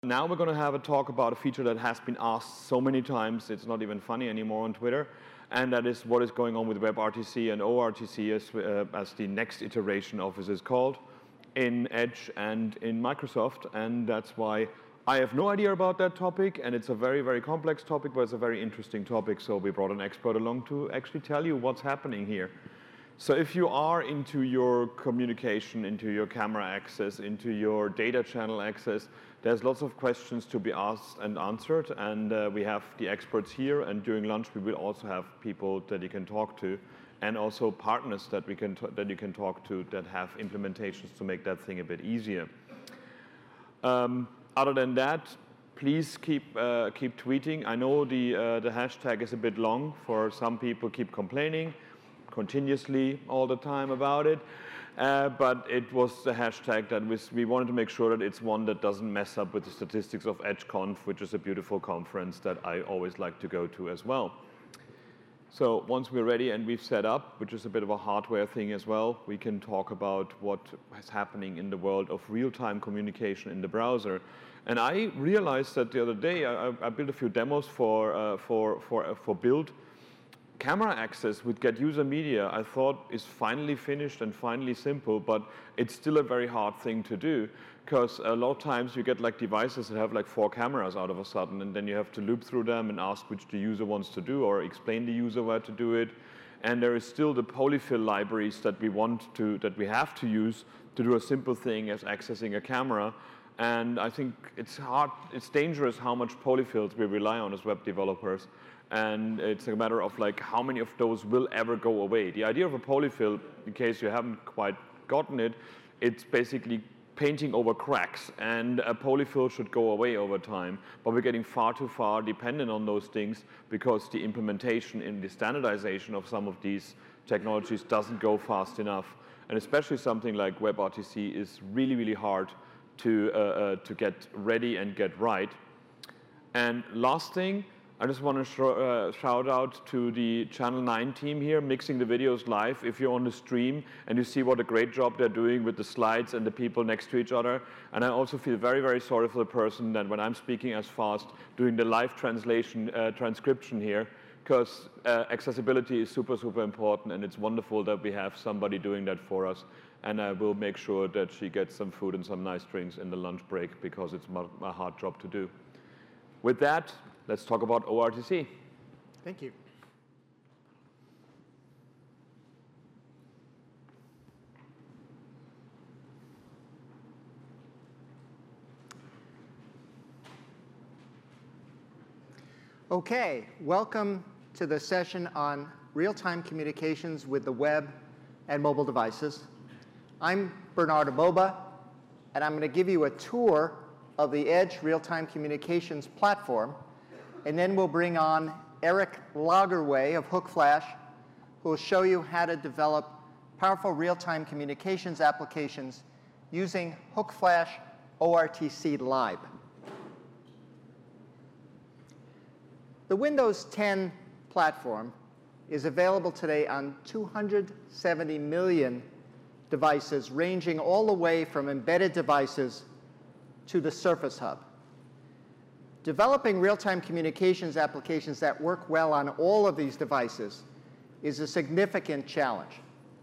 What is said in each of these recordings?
Now we're going to have a talk about a feature that has been asked so many times, it's not even funny anymore on Twitter, and that is what is going on with WebRTC and ORTC as the next iteration of this is called in Edge and in Microsoft, and that's why I have no idea about that topic, and it's a very, very complex topic, but it's a very interesting topic, so we brought an expert along to actually tell you what's happening here. So if you are into your communication, into your camera access, into your data channel access, there's lots of questions to be asked and answered, and we have the experts here, and during lunch we will also have people that you can talk to, and also partners that you can talk to that have implementations to make that thing a bit easier. Other than that, please keep tweeting. I know the hashtag is a bit long. For some people, keep complaining continuously all the time about it, but it was the hashtag that we wanted to make sure that it's one that doesn't mess up with the statistics of EdgeConf, which is a beautiful conference that I always like to go to as well. So once we're ready and we've set up, which is a bit of a hardware thing as well, we can talk about what is happening in the world of real-time communication in the browser. And I realized that the other day I built a few demos for Build. Camera access with Get User Media, I thought, is finally finished and finally simple, but it's still a very hard thing to do, because a lot of times you get like devices that have like 4 cameras out of a sudden, and then you have to loop through them and ask which the user wants to do, or explain the user where to do it. And there is still the polyfill libraries that we have to use to do a simple thing as accessing a camera. And I think it's dangerous how much polyfills we rely on as web developers. And it's a matter of like how many of those will ever go away. The idea of a polyfill, in case you haven't quite gotten it, it's basically painting over cracks, and a polyfill should go away over time. But we're getting far too far dependent on those things because the implementation in the standardization of some of these technologies doesn't go fast enough. And especially something like WebRTC is really, really hard to get ready and get right. And last thing, I just want to shout out to the Channel 9 team here, mixing the videos live. If you're on the stream and you see what a great job they're doing with the slides and the people next to each other. And I also feel very, very sorry for the person that when I'm speaking as fast, doing the live transcription here, because accessibility is super, super important, and it's wonderful that we have somebody doing that for us. And I will make sure that she gets some food and some nice drinks in the lunch break, because it's a hard job to do. With that, let's talk about ORTC. Thank you. Okay, welcome to the session on real-time communications with the web and mobile devices. I'm Bernard Aboba, and I'm going to give you a tour of the Edge real-time communications platform. And then we'll bring on Eric Lagerwey of Hookflash, who will show you how to develop powerful real-time communications applications using Hookflash ORTC Live. The Windows 10 platform is available today on 270 million devices, ranging all the way from embedded devices to the Surface Hub. Developing real-time communications applications that work well on all of these devices is a significant challenge.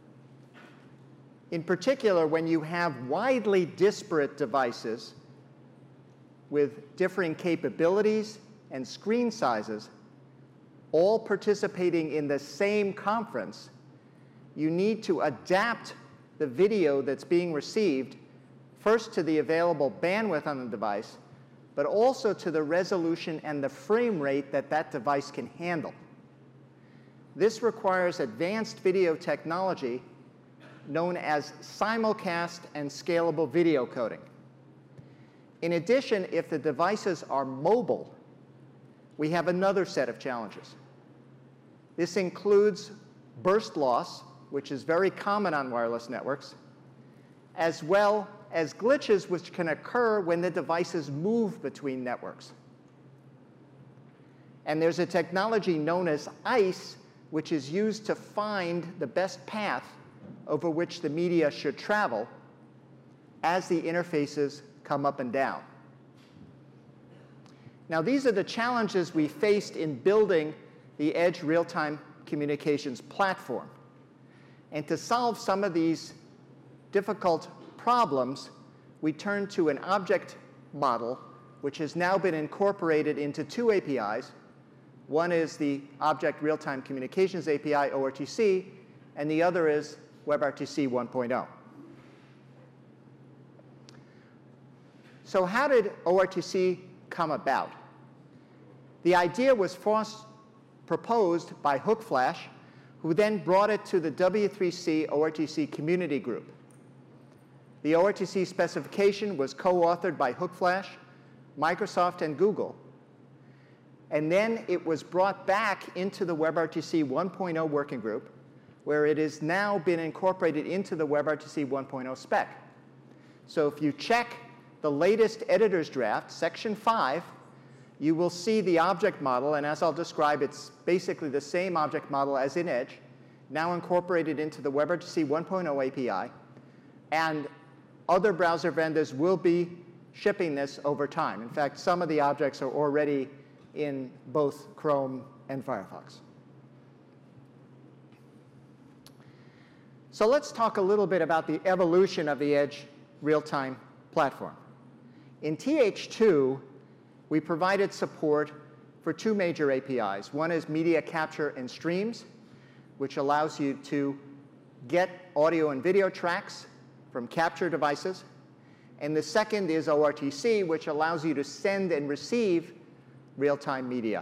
In particular, when you have widely disparate devices with differing capabilities and screen sizes, all participating in the same conference, you need to adapt the video that's being received first to the available bandwidth on the device, but also to the resolution and the frame rate that that device can handle. This requires advanced video technology known as simulcast and scalable video coding. In addition, if the devices are mobile, we have another set of challenges. This includes burst loss, which is very common on wireless networks, as well as glitches which can occur when the devices move between networks. And there's a technology known as ICE, which is used to find the best path over which the media should travel as the interfaces come up and down. Now, these are the challenges we faced in building the Edge real-time communications platform. And to solve some of these difficult problems, we turned to an object model, which has now been incorporated into two APIs. One is the Object Real-Time Communications API, ORTC, and the other is WebRTC 1.0. So how did ORTC come about? The idea was first proposed by Hookflash, who then brought it to the W3C ORTC community group. The ORTC specification was co-authored by Hookflash, Microsoft, and Google. And then it was brought back into the WebRTC 1.0 working group, where it has now been incorporated into the WebRTC 1.0 spec. So if you check the latest editor's draft, section 5, you will see the object model, and as I'll describe, it's basically the same object model as in Edge, now incorporated into the WebRTC 1.0 API, and other browser vendors will be shipping this over time. In fact, some of the objects are already in both Chrome and Firefox. So let's talk a little bit about the evolution of the Edge real-time platform. In TH2, we provided support for two major APIs. One is media capture and streams, which allows you to get audio and video tracks from capture devices. And the second is ORTC, which allows you to send and receive real-time media.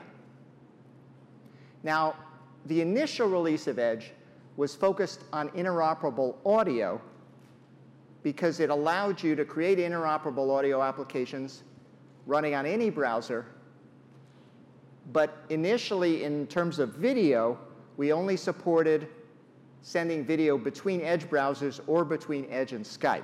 Now, the initial release of Edge was focused on interoperable audio because it allowed you to create interoperable audio applications running on any browser. But initially, in terms of video, we only supported sending video between Edge browsers or between Edge and Skype.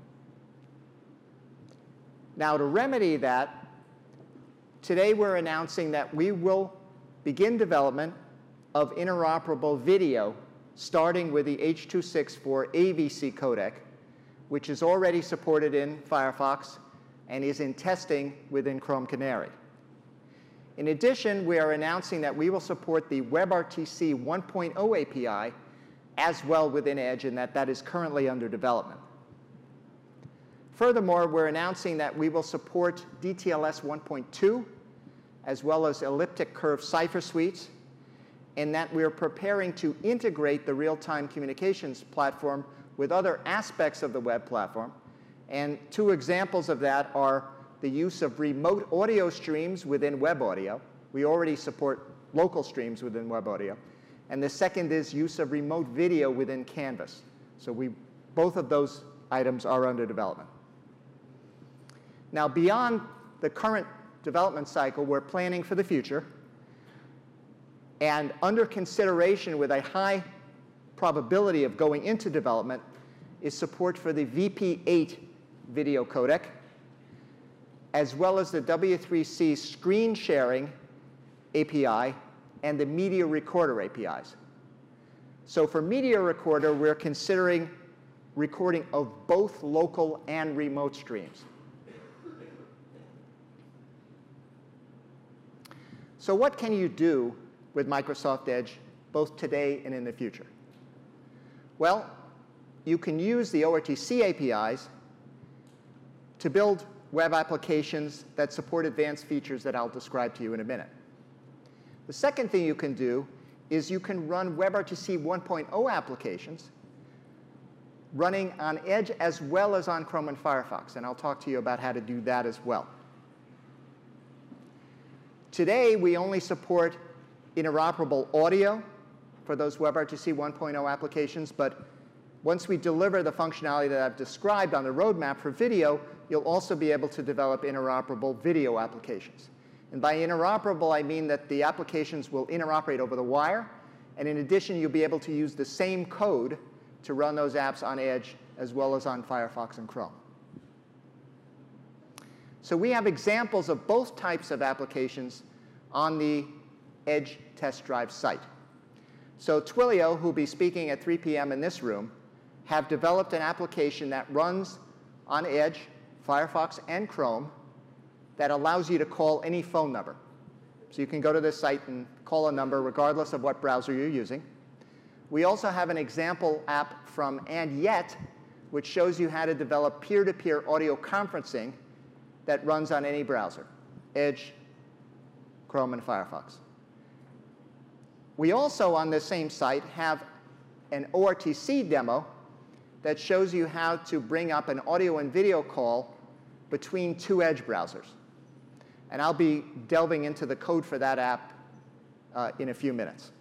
Now, to remedy that, today we're announcing that we will begin development of interoperable video, starting with the H.264 AVC codec, which is already supported in Firefox and is in testing within Chrome Canary. In addition, we are announcing that we will support the WebRTC 1.0 API as well within Edge, and that is currently under development. Furthermore, we're announcing that we will support DTLS 1.2 as well as elliptic curve cipher suites, and that we're preparing to integrate the real-time communications platform with other aspects of the web platform. And two examples of that are the use of remote audio streams within web audio. We already support local streams within web audio. And the second is use of remote video within Canvas. So both of those items are under development. Now, beyond the current development cycle, we're planning for the future. And under consideration with a high probability of going into development is support for the VP8 video codec, as well as the W3C screen sharing API and the media recorder APIs. So for media recorder, we're considering recording of both local and remote streams. So what can you do with Microsoft Edge both today and in the future? Well, you can use the ORTC APIs to build web applications that support advanced features that I'll describe to you in a minute. The second thing you can do is you can run WebRTC 1.0 applications running on Edge as well as on Chrome and Firefox, and I'll talk to you about how to do that as well. Today, we only support interoperable audio for those WebRTC 1.0 applications, but once we deliver the functionality that I've described on the roadmap for video, you'll also be able to develop interoperable video applications. And by interoperable, I mean that the applications will interoperate over the wire, and in addition, you'll be able to use the same code to run those apps on Edge as well as on Firefox and Chrome. So we have examples of both types of applications on the Edge test drive site. So Twilio, who will be speaking at 3 p.m. in this room, have developed an application that runs on Edge, Firefox, and Chrome that allows you to call any phone number. So you can go to this site and call a number regardless of what browser you're using. We also have an example app from &Yet, which shows you how to develop peer-to-peer audio conferencing that runs on any browser, Edge, Chrome, and Firefox. We also, on this same site, have an ORTC demo that shows you how to bring up an audio and video call between two Edge browsers. And I'll be delving into the code for that app in a few minutes.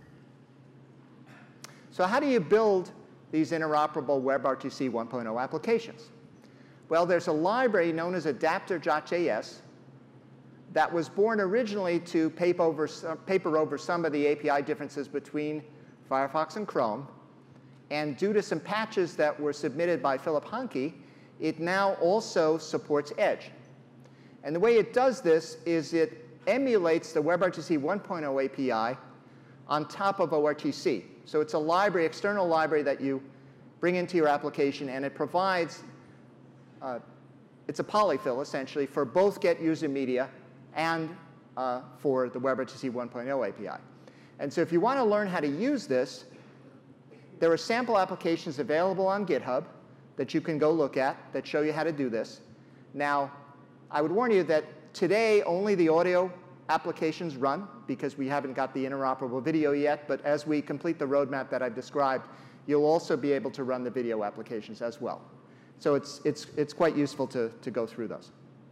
So how do you build these interoperable WebRTC 1.0 applications? Well, there's a library known as Adapter.js that was born originally to paper over some of the API differences between Firefox and Chrome. And due to some patches that were submitted by Philip Hanke, it now also supports Edge. And the way it does this is it emulates the WebRTC 1.0 API on top of ORTC. So it's a library, external library that you bring into your application, and it provides, it's a polyfill, essentially, for both Get User Media and for the WebRTC 1.0 API. And so if you want to learn how to use this, there are sample applications available on GitHub that you can go look at that show you how to do this. Now, I would warn you that today only the audio applications run because we haven't got the interoperable video yet, but as we complete the roadmap that I've described, you'll also be able to run the video applications as well. So it's quite useful to go through those.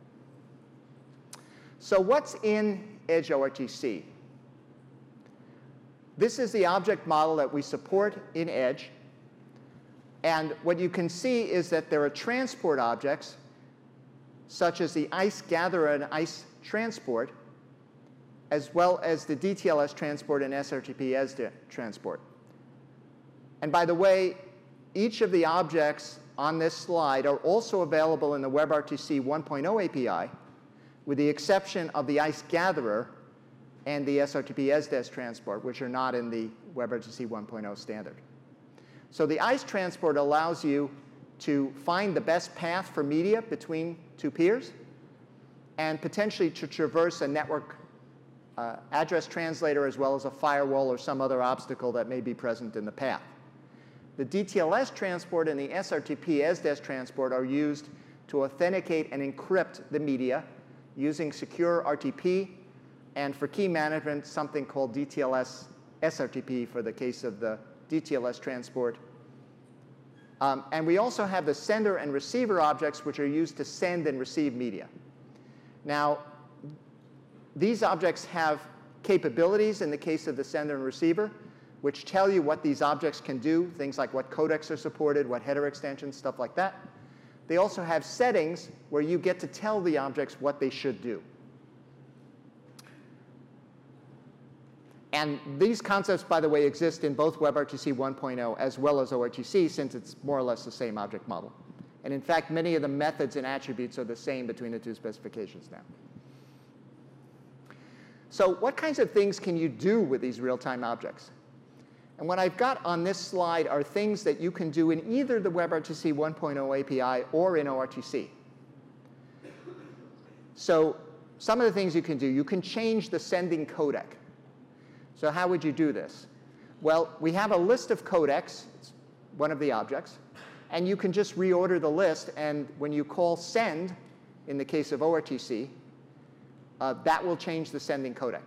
So what's in Edge ORTC? This is the object model that we support in Edge. And what you can see is that there are transport objects, such as the ICE gatherer and ICE transport, as well as the DTLS transport and SRTP ESD transport. And by the way, each of the objects on this slide are also available in the WebRTC 1.0 API, with the exception of the ICE gatherer and the SRTP ESD transport, which are not in the WebRTC 1.0 standard. So the ICE transport allows you to find the best path for media between two peers and potentially to traverse a network address translator as well as a firewall or some other obstacle that may be present in the path. The DTLS transport and the SRTP ESD transport are used to authenticate and encrypt the media using secure RTP, and for key management, something called DTLS SRTP for the case of the DTLS transport. And we also have the sender and receiver objects, which are used to send and receive media. Now, these objects have capabilities in the case of the sender and receiver, which tell you what these objects can do, things like what codecs are supported, what header extensions, stuff like that. They also have settings where you get to tell the objects what they should do. And these concepts, by the way, exist in both WebRTC 1.0 as well as ORTC, since it's more or less the same object model. And in fact, many of the methods and attributes are the same between the two specifications now. So what kinds of things can you do with these real-time objects? And what I've got on this slide are things that you can do in either the WebRTC 1.0 API or in ORTC. So some of the things you can do, you can change the sending codec. So how would you do this? Well, we have a list of codecs, it's one of the objects, and you can just reorder the list, and when you call send, in the case of ORTC, that will change the sending codec.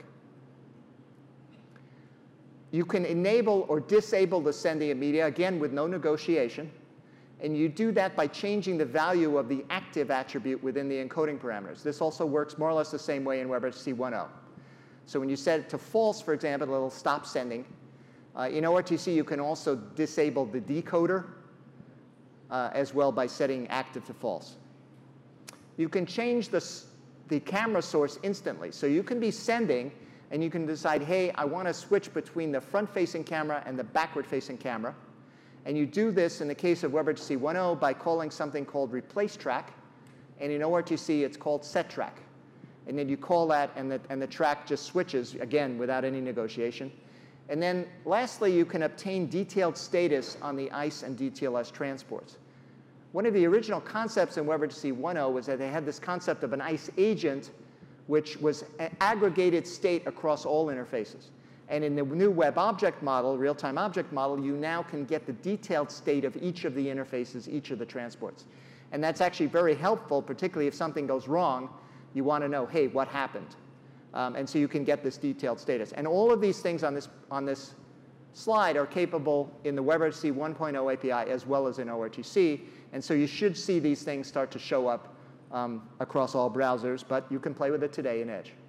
You can enable or disable the sending of media, again, with no negotiation. And you do that by changing the value of the active attribute within the encoding parameters. This also works more or less the same way in WebRTC 1.0. So when you set it to false, for example, it'll stop sending. In ORTC, you can also disable the decoder as well by setting active to false. You can change the camera source instantly. So you can be sending, and you can decide, hey, I want to switch between the front-facing camera and the backward-facing camera. And you do this in the case of WebRTC 1.0 by calling something called replace track. And in ORTC, it's called set track. And then you call that, and the track just switches, again, without any negotiation. And then lastly, you can obtain detailed status on the ICE and DTLS transports. One of the original concepts in WebRTC 1.0 was that they had this concept of an ICE agent, which was an aggregated state across all interfaces. And in the new web object model, real-time object model, you now can get the detailed state of each of the interfaces, each of the transports. And that's actually very helpful, particularly if something goes wrong. You want to know, hey, what happened? And so you can get this detailed status. And all of these things on this slide are capable in the WebRTC 1.0 API as well as in ORTC. And so you should see these things start to show up across all browsers, but you can play with it today in Edge.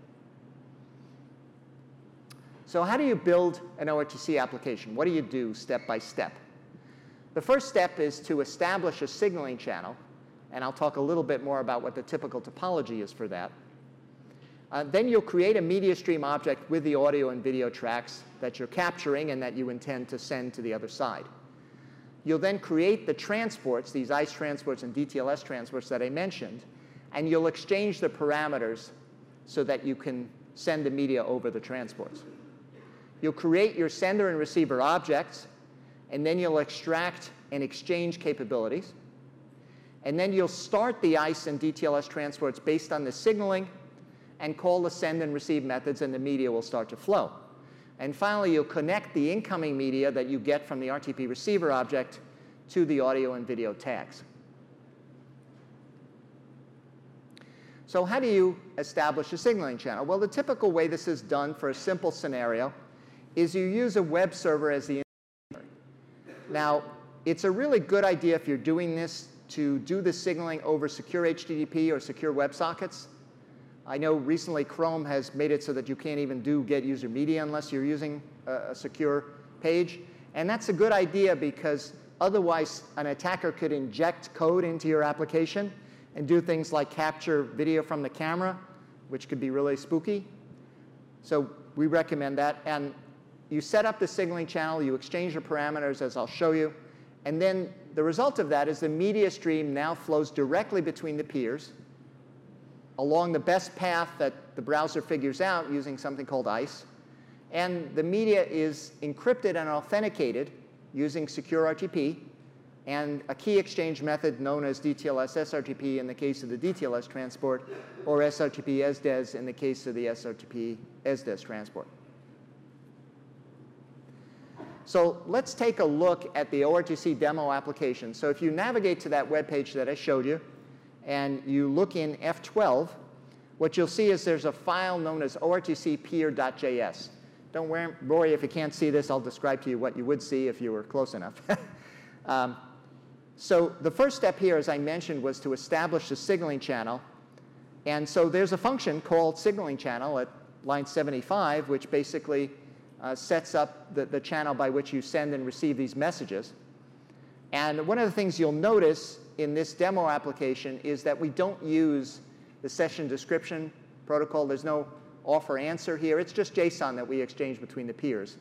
So how do you build an ORTC application? What do you do step by step? The first step is to establish a signaling channel, and I'll talk a little bit more about what the typical topology is for that. Then you'll create a media stream object with the audio and video tracks that you're capturing and that you intend to send to the other side. You'll then create the transports, these ICE transports and DTLS transports that I mentioned, and you'll exchange the parameters so that you can send the media over the transports. You'll create your sender and receiver objects, and then you'll extract and exchange capabilities. And then you'll start the ICE and DTLS transports based on the signaling and call the send and receive methods, and the media will start to flow. And finally, you'll connect the incoming media that you get from the RTP receiver object to the audio and video tags. So how do you establish a signaling channel? Well, the typical way this is done for a simple scenario is you use a web server as the intermediary. Now, it's a really good idea if you're doing this to do the signaling over secure HTTP or secure WebSockets. I know recently Chrome has made it so that you can't even do get user media unless you're using a secure page. And that's a good idea because otherwise an attacker could inject code into your application and do things like capture video from the camera, which could be really spooky. So we recommend that. And you set up the signaling channel, you exchange your parameters, as I'll show you, and then the result of that is the media stream now flows directly between the peers along the best path that the browser figures out using something called ICE. And the media is encrypted and authenticated using secure RTP and a key exchange method known as DTLS SRTP in the case of the DTLS transport, or SRTP SDES in the case of the SRTP SDES transport. So let's take a look at the ORTC demo application. So if you navigate to that web page that I showed you, and you look in F12, what you'll see is there's a file known as ortcpeer.js. Don't worry if you can't see this. I'll describe to you what you would see if you were close enough. So the first step here, as I mentioned, was to establish a signaling channel. And so there's a function called signaling channel at line 75, which basically sets up the channel by which you send and receive these messages. And one of the things you'll notice in this demo application is that we don't use the session description protocol. There's no offer answer here. It's just JSON that we exchange between the peers.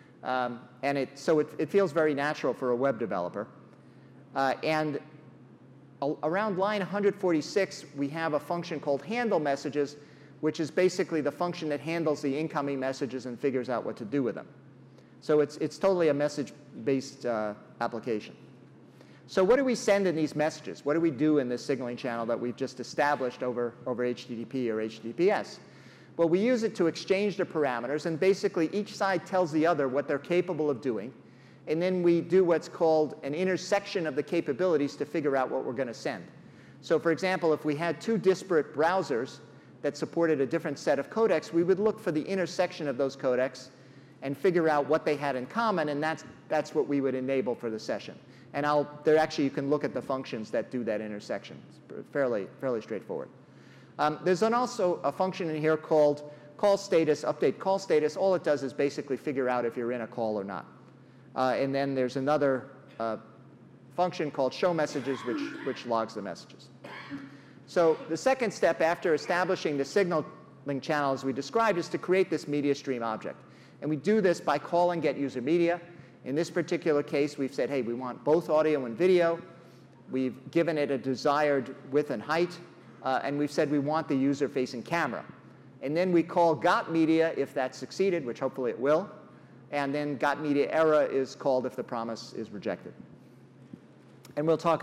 So it feels very natural for a web developer. And around line 146, we have a function called handle messages, which is basically the function that handles the incoming messages and figures out what to do with them. So it's totally a message-based application. So what do we send in these messages? What do we do in this signaling channel that we've just established over HTTP or HTTPS? Well, we use it to exchange the parameters, and basically each side tells the other what they're capable of doing. And then we do what's called an intersection of the capabilities to figure out what we're going to send. So for example, if we had two disparate browsers that supported a different set of codecs, we would look for the intersection of those codecs and figure out what they had in common, and that's what we would enable for the session. And actually, you can look at the functions that do that intersection. It's fairly straightforward. There's also a function in here called call status, update call status. All it does is basically figure out if you're in a call or not. And then there's another function called show messages, which logs the messages. So the second step after establishing the signaling channel, as we described, is to create this media stream object. And we do this by calling get user media. In this particular case, we've said, hey, we want both audio and video. We've given it a desired width and height. And we've said we want the user-facing camera. And then we call got media if that succeeded, which hopefully it will. And then got media error is called if the promise is rejected. And we'll talk about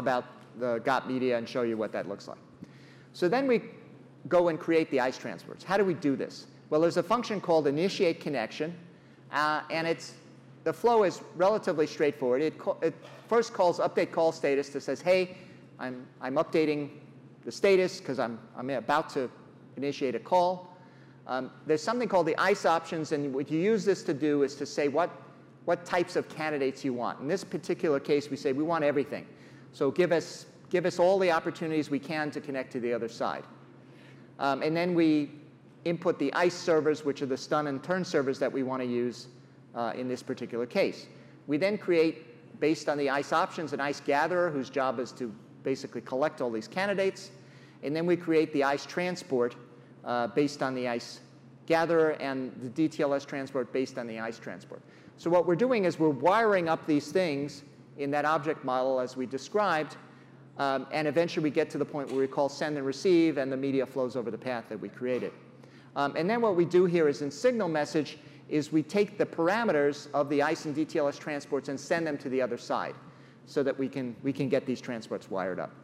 the GOT media and show you what that looks like. So then we go and create the ICE transports. How do we do this? Well, there's a function called initiate connection, and the flow is relatively straightforward. It first calls update call status that says, hey, I'm updating the status because I'm about to initiate a call. There's something called the ICE options, and what you use this to do is to say what types of candidates you want. In this particular case, we say we want everything. So give us all the opportunities we can to connect to the other side. And then we input the ICE servers, which are the stun and turn servers that we want to use in this particular case. We then create, based on the ICE options, an ICE gatherer whose job is to basically collect all these candidates. And then we create the ICE transport based on the ICE gatherer and the DTLS transport based on the ICE transport. So what we're doing is we're wiring up these things in that object model as we described, and eventually we get to the point where we call send and receive, and the media flows over the path that we created. And then what we do here is in signal message is we take the parameters of the ICE and DTLS transports and send them to the other side so that we can get these transports wired up.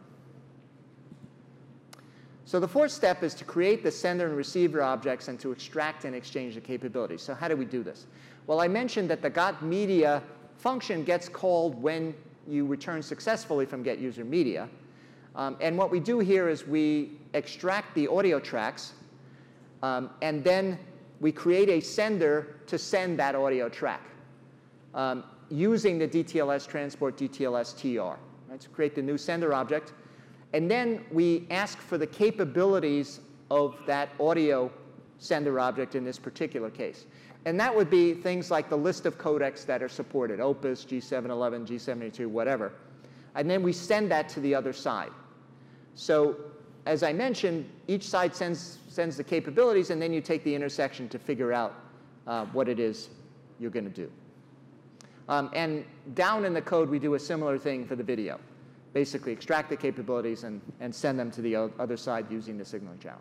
So the fourth step is to create the sender and receiver objects and to extract and exchange the capabilities. So how do we do this? Well, I mentioned that the GOT media function gets called when you return successfully from get user media. And what we do here is we extract the audio tracks, and then we create a sender to send that audio track using the DTLS transport DTLS TR. Right? So create the new sender object. And then we ask for the capabilities of that audio sender object in this particular case. And that would be things like the list of codecs that are supported, Opus, G711, G72, whatever. And then we send that to the other side. So as I mentioned, each side sends the capabilities, and then you take the intersection to figure out what it is you're going to do. And down in the code, we do a similar thing for the video. Basically extract the capabilities and send them to the other side using the signaling channel.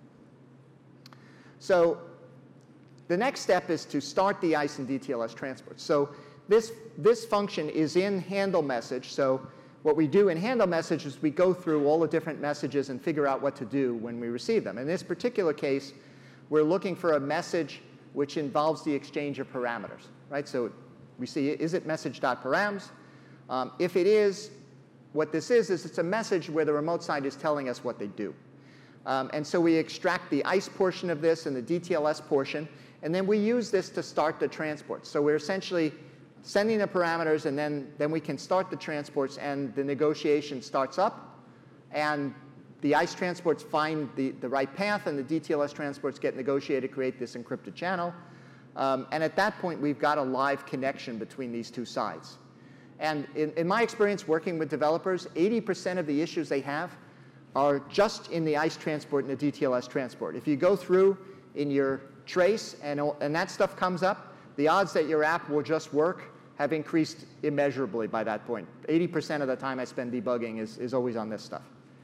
So the next step is to start the ICE and DTLS transport. So this function is in handle message. So what we do in handle message is we go through all the different messages and figure out what to do when we receive them. In this particular case, we're looking for a message which involves the exchange of parameters. Right? So we see, is it message.params? If it is, what this is it's a message where the remote side is telling us what they do. And so we extract the ICE portion of this and the DTLS portion, and then we use this to start the transport. So we're essentially sending the parameters, and then we can start the transports, and the negotiation starts up, and the ICE transports find the right path, and the DTLS transports get negotiated to create this encrypted channel. And at that point, we've got a live connection between these two sides. And in my experience working with developers, 80% of the issues they have are just in the ICE transport and the DTLS transport. If you go through in your trace and that stuff comes up, the odds that your app will just work have increased immeasurably by that point. 80% of the time I spend debugging is always on this stuff.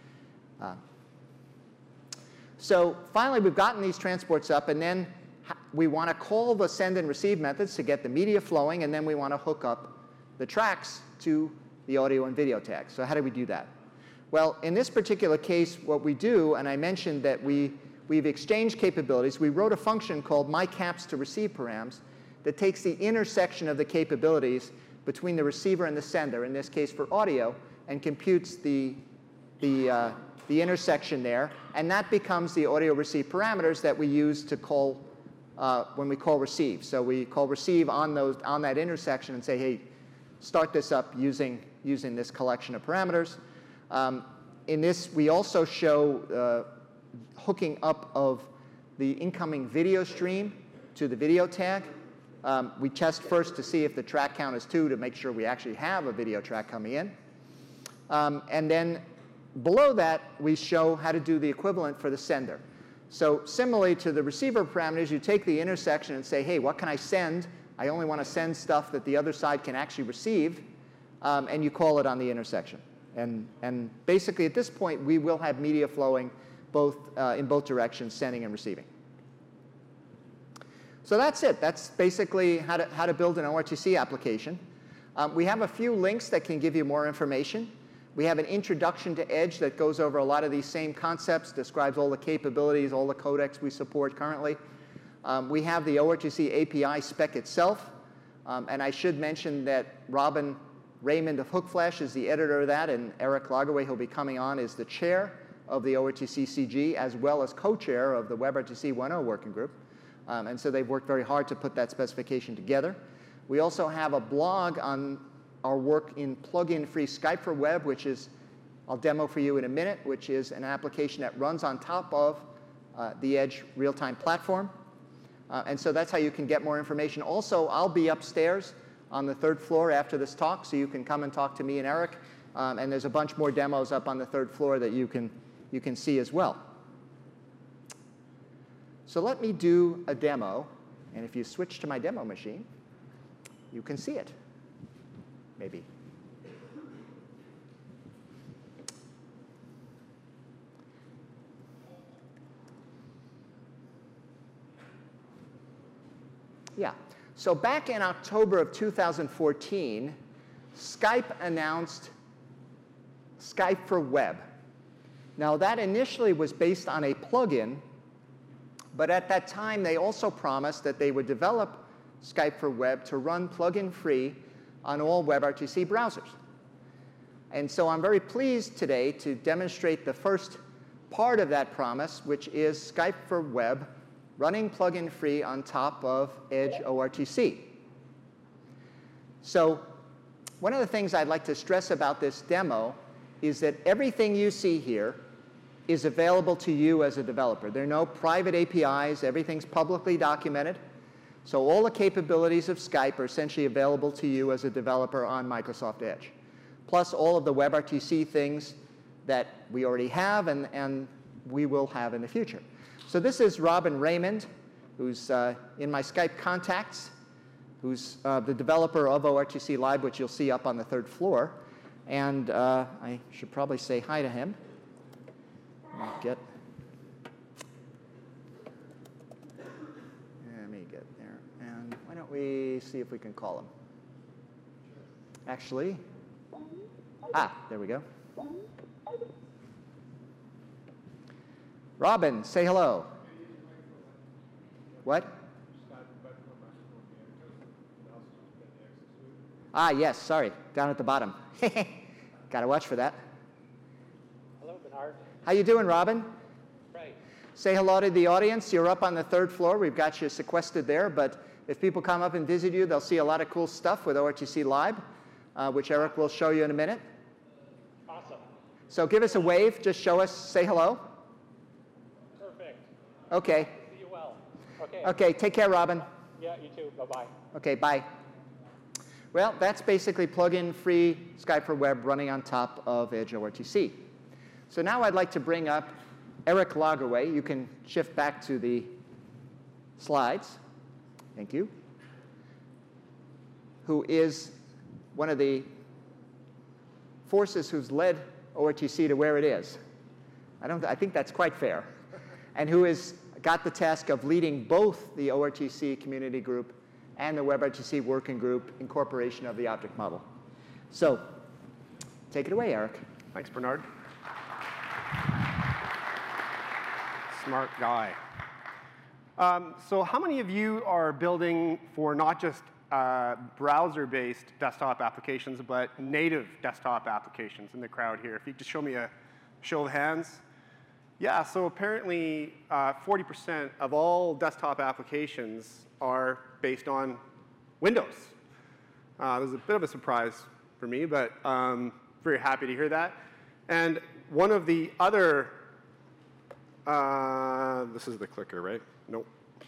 So finally, we've gotten these transports up, and then we want to call the send and receive methods to get the media flowing, and then we want to hook up the tracks to the audio and video tags. So how do we do that? Well, in this particular case, what we do, and I mentioned that we've exchanged capabilities, we wrote a function called mycaps to receive params that takes the intersection of the capabilities between the receiver and the sender, in this case for audio, and computes the intersection there, and that becomes the audio receive parameters that we use to call when we call receive. So we call receive on that intersection and say, hey, start this up using this collection of parameters. In this, we also show hooking up of the incoming video stream to the video tag. We test first to see if the track count is 2 to make sure we actually have a video track coming in. And then below that, we show how to do the equivalent for the sender. So similarly to the receiver parameters, you take the intersection and say, hey, what can I send? I only want to send stuff that the other side can actually receive, and you call it on the intersection. And basically, at this point, we will have media flowing in both directions, sending and receiving. So that's it. That's basically how to build an ORTC application. We have a few links that can give you more information. We have an introduction to Edge that goes over a lot of these same concepts, describes all the capabilities, all the codecs we support currently. We have the ORTC API spec itself. And I should mention that Robin Raymond of Hookflash is the editor of that, and Eric Lagerwey, who'll be coming on, is the chair of the ORTC CG, as well as co-chair of the WebRTC 1.0 working group. And so they've worked very hard to put that specification together. We also have a blog on our work in plug-in-free Skype for Web, which is, I'll demo for you in a minute, which is an application that runs on top of the Edge real-time platform. And so that's how you can get more information. Also, I'll be upstairs on the 3rd floor after this talk, so you can come and talk to me and Eric. And there's a bunch more demos up on the 3rd floor that you can see as well. So let me do a demo. And if you switch to my demo machine, you can see it. Maybe. Yeah. So back in October of 2014, Skype announced Skype for Web. Now, that initially was based on a plugin, but at that time, they also promised that they would develop Skype for Web to run plugin-free on all WebRTC browsers. And so I'm very pleased today to demonstrate the first part of that promise, which is Skype for Web running plugin-free on top of Edge ORTC. So one of the things I'd like to stress about this demo is that everything you see here is available to you as a developer. There are no private APIs. Everything's publicly documented. So all the capabilities of Skype are essentially available to you as a developer on Microsoft Edge, plus all of the WebRTC things that we already have and we will have in the future. So this is Robin Raymond, who's in my Skype contacts, who's the developer of ORTC Live, which you'll see up on the 3rd floor. And I should probably say hi to him. Let me get there. And why don't we see if we can call him? Actually, there we go. Robin, say hello. What? Yes, sorry, down at the bottom. Got to watch for that. Hello, Bernard. How you doing, Robin? Right. Say hello to the audience. You're up on the 3rd floor. We've got you sequestered there, but if people come up and visit you, they'll see a lot of cool stuff with ORTC Live, which Eric will show you in a minute. Awesome. So give us a wave. Just show us. Say hello. Perfect. Okay. See you well. Okay. Okay, take care, Robin. Yeah, you too. Bye-bye. Okay, bye. Well, that's basically plug-in free Skype for Web running on top of Edge ORTC. So now I'd like to bring up Eric Lagerwey. You can shift back to the slides. Thank you. Who is one of the forces who's led ORTC to where it is. I think that's quite fair. And who has got the task of leading both the ORTC community group and the WebRTC working group incorporation of the object model. So take it away, Eric. Thanks, Bernard. Smart guy. So how many of you are building for not just browser-based desktop applications, but native desktop applications in the crowd here? If you just show me a show of hands. Yeah, so apparently 40% of all desktop applications are based on Windows. It was a bit of a surprise for me, but very happy to hear that. And one of the other, this is the clicker, right? Nope.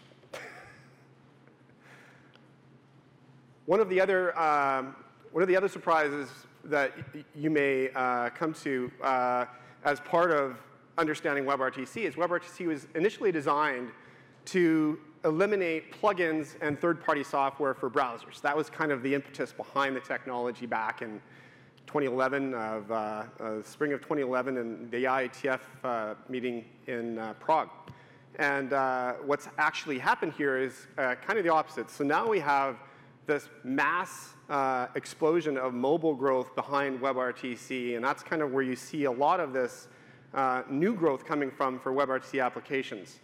One of the other surprises that you may come to as part of understanding WebRTC is WebRTC was initially designed to eliminate plugins and third-party software for browsers. That was kind of the impetus behind the technology back in 2011, spring of 2011, in the IETF meeting in Prague. And what's actually happened here is kind of the opposite. So now we have this mass explosion of mobile growth behind WebRTC, and that's kind of where you see a lot of this new growth coming from for WebRTC applications.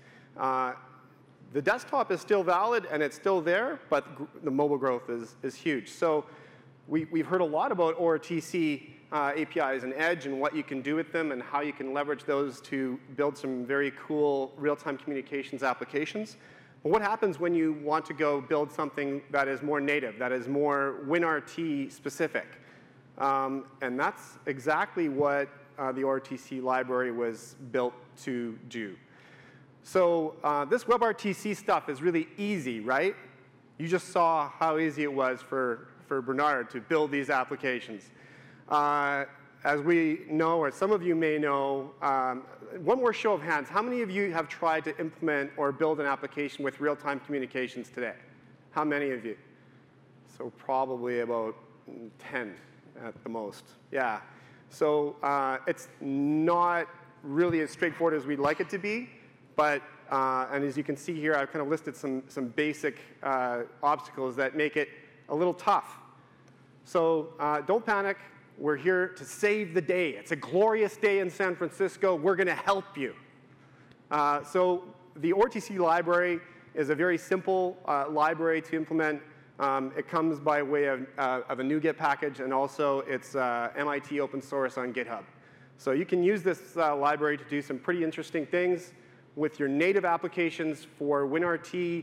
The desktop is still valid and it's still there, but the mobile growth is huge. So we've heard a lot about ORTC APIs and Edge and what you can do with them and how you can leverage those to build some very cool real-time communications applications. But what happens when you want to go build something that is more native, that is more WinRT specific? And that's exactly what the ORTC library was built to do. So this WebRTC stuff is really easy, right? You just saw how easy it was for Bernard to build these applications. As we know, or some of you may know, one more show of hands. How many of you have tried to implement or build an application with real-time communications today? How many of you? So probably about 10 at the most. Yeah. So it's not really as straightforward as we'd like it to be. But, and as you can see here, I've kind of listed some basic obstacles that make it a little tough. So don't panic. We're here to save the day. It's a glorious day in San Francisco. We're going to help you. So the ORTC library is a very simple library to implement. It comes by way of a NuGet package, and also it's MIT open source on GitHub. So you can use this library to do some pretty interesting things with your native applications for WinRT,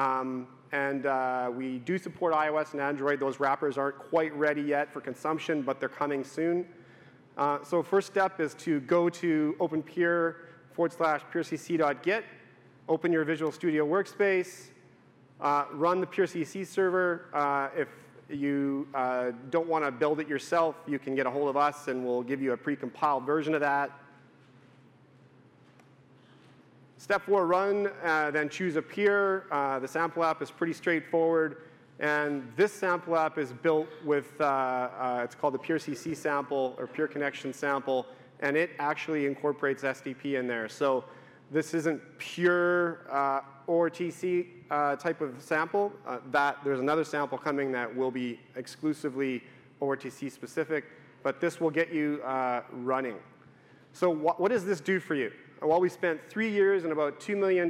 and we do support iOS and Android. Those wrappers aren't quite ready yet for consumption, but they're coming soon. So first step is to go to openpure/purecc.git, open your Visual Studio Workspace, run the PureCC server. If you don't want to build it yourself, you can get a hold of us, and we'll give you a precompiled version of that. Step 4, run, then choose a peer. The sample app is pretty straightforward. And this sample app is built with, it's called the PureCC sample, or Pure Connection sample, and it actually incorporates SDP in there. So this isn't pure ORTC type of sample. There's another sample coming that will be exclusively ORTC specific, but this will get you running. So what does this do for you? Well, we spent 3 years and about $2 million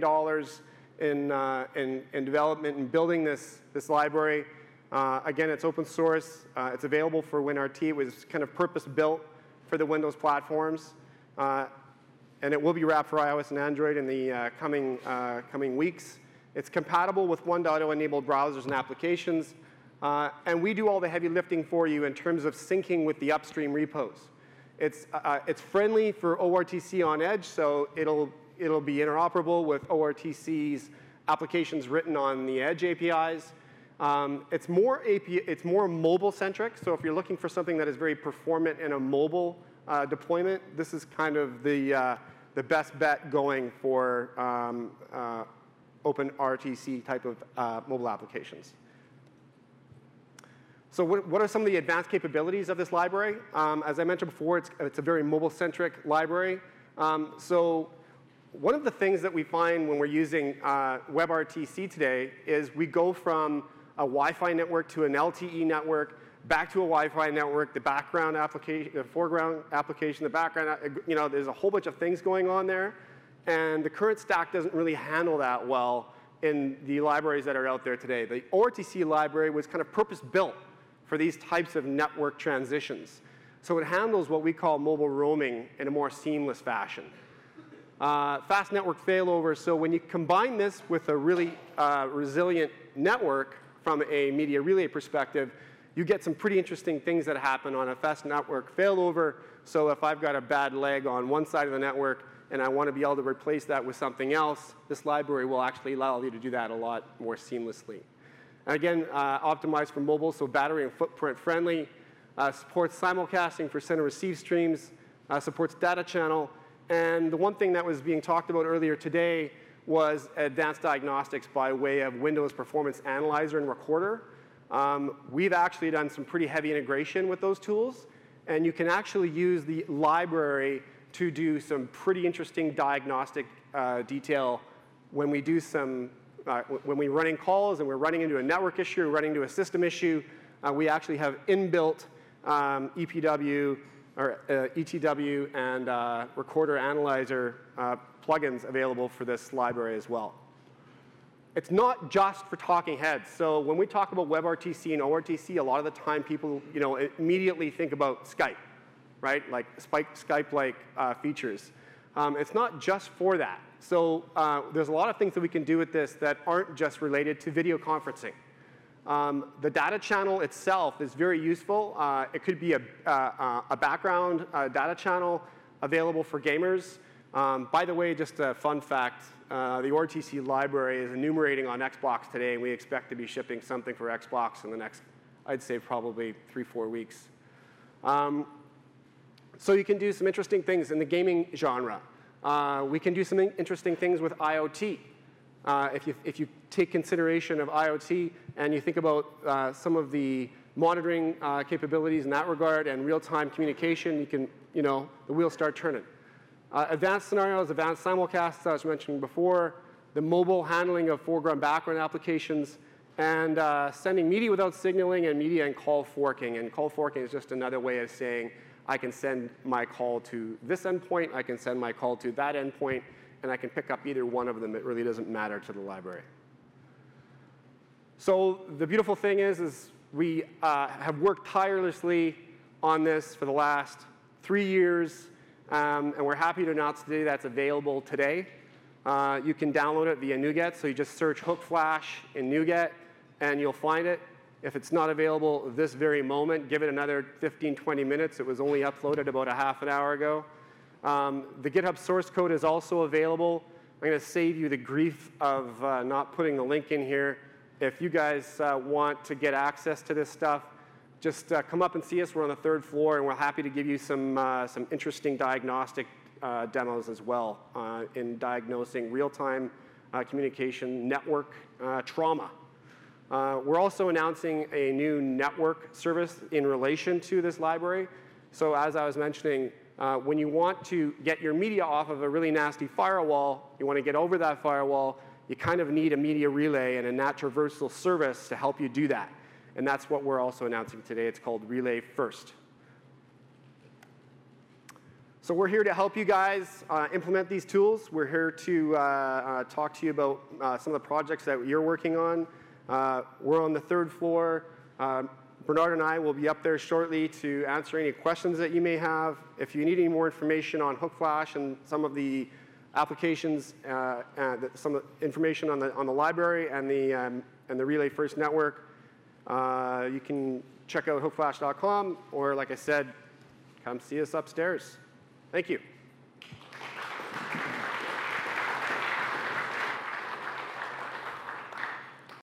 in development and building this library. Again, it's open source. It's available for WinRT. It was kind of purpose-built for the Windows platforms. And it will be wrapped for iOS and Android in the coming weeks. It's compatible with 1.0 enabled browsers and applications. And we do all the heavy lifting for you in terms of syncing with the upstream repos. It's friendly for ORTC on Edge, so it'll be interoperable with ORTC's applications written on the Edge APIs. It's more mobile-centric, so if you're looking for something that is very performant in a mobile deployment, this is kind of the best bet going for OpenRTC type of mobile applications. So what are some of the advanced capabilities of this library? As I mentioned before, it's a very mobile-centric library. So one of the things that we find when we're using WebRTC today is we go from a Wi-Fi network to an LTE network, back to a Wi-Fi network, the background application, the foreground application, the background, there's a whole bunch of things going on there. And the current stack doesn't really handle that well in the libraries that are out there today. The ORTC library was kind of purpose-built for these types of network transitions. So it handles what we call mobile roaming in a more seamless fashion. Fast network failover, so when you combine this with a really resilient network from a media relay perspective, you get some pretty interesting things that happen on a fast network failover. So if I've got a bad leg on one side of the network and I want to be able to replace that with something else, this library will actually allow you to do that a lot more seamlessly. Again, optimized for mobile, so battery and footprint friendly. Supports simulcasting for send and receive streams. Supports data channel. And the one thing that was being talked about earlier today was advanced diagnostics by way of Windows Performance Analyzer and Recorder. We've actually done some pretty heavy integration with those tools. And you can actually use the library to do some pretty interesting diagnostic detail when we do some when we're running calls and we're running into a network issue or running into a system issue, we actually have inbuilt EPW or ETW and recorder analyzer plugins available for this library as well. It's not just for talking heads. So when we talk about WebRTC and ORTC, a lot of the time people immediately think about Skype, right? Like Skype-like features. It's not just for that. So there's a lot of things that we can do with this that aren't just related to video conferencing. The data channel itself is very useful. It could be a background data channel available for gamers. By the way, just a fun fact, the ORTC library is enumerating on Xbox today, and we expect to be shipping something for Xbox in the next, I'd say, probably 3-4 weeks. So you can do some interesting things in the gaming genre. We can do some interesting things with IoT. If you take consideration of IoT and you think about some of the monitoring capabilities in that regard and real-time communication, you can, the wheels start turning. Advanced scenarios, advanced simulcasts, as mentioned before, the mobile handling of foreground background applications, and sending media without signaling and media and call forking. And call forking is just another way of saying I can send my call to this endpoint, I can send my call to that endpoint, and I can pick up either one of them. It really doesn't matter to the library. So the beautiful thing is we have worked tirelessly on this for the last 3 years. And we're happy to announce today that's available today. You can download it via NuGet, so you just search Hook Flash in NuGet, and you'll find it. If it's not available this very moment, give it another 15, 20 minutes. It was only uploaded about a half an hour ago. The GitHub source code is also available. I'm going to save you the grief of not putting the link in here. If you guys want to get access to this stuff, just come up and see us. We're on the 3rd floor, and we're happy to give you some interesting diagnostic demos as well in diagnosing real-time communication network trauma. We're also announcing a new network service in relation to this library. So as I was mentioning, when you want to get your media off of a really nasty firewall, you want to get over that firewall, you kind of need a media relay and a NAT traversal service to help you do that. And that's what we're also announcing today. It's called Relay First. So we're here to help you guys implement these tools. We're here to talk to you about some of the projects that you're working on. We're on the 3rd floor. Bernard and I will be up there shortly to answer any questions that you may have. If you need any more information on Hook Flash and some of the applications, some information on the library and the Relay First network, you can check out hookflash.com, or like I said, come see us upstairs. Thank you.